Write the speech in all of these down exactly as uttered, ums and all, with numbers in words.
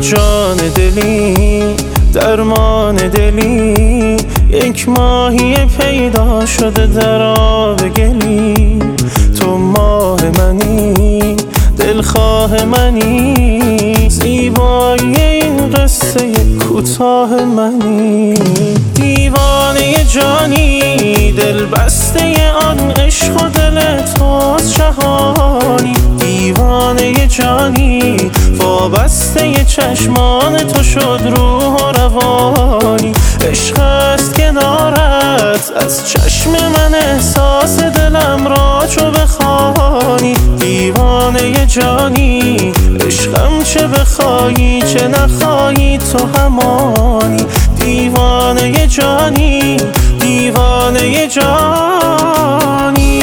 جان دلی درمان دلی، یک ماهی پیدا شده در آب گلی. تو ماه منی دلخواه منی، زیبایی این قصه کوتاه منی. دیوانه جانی دل بسته آن عشق و دل توست شهانی. دیوانه جانی وابسته چشمان تو شد روح و روانی. عشق است کنارت از چشم من، احساس دلم را چو بخوانی. دیوانه جانی عشقم چه بخوایی چه نخوایی تو همانی. دیوانه جانی دیوانه جانی.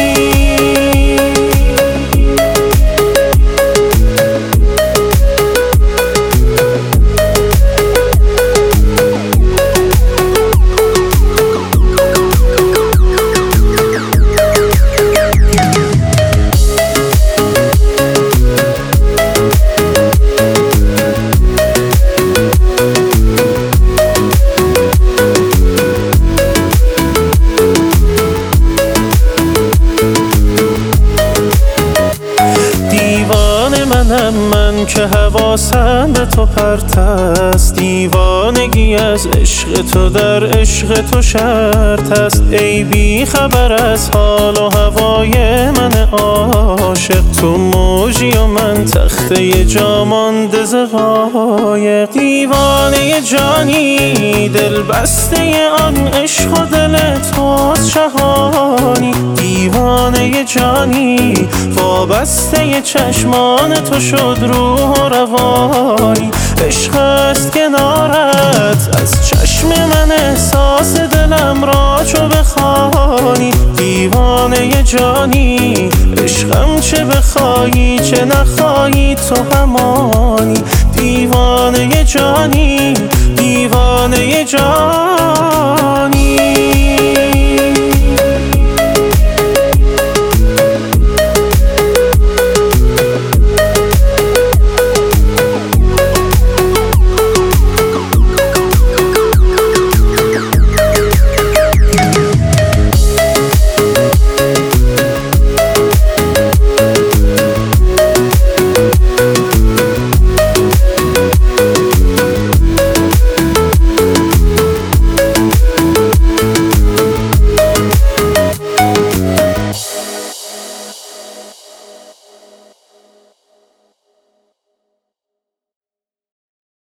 من که حواسم به تو پرت است، دیوانگی از عشق تو در عشق تو شرط است. ای بی خبر از حال و هوای من عاشق، تو موجی و من تخته جا مانده ز قایق. دیوانه جانی دل بسته آن عشق و دل توست شهانی. دیوانه جانی وابسته چشمان تو شد روح و روانی. عشق است کنارت از چشم من، احساس دلم را چو بخوانی. دیوانه جانی عشقم چه بخوایی چه نخوایی تو همانی. دیوانه جانی دیوانه جانی.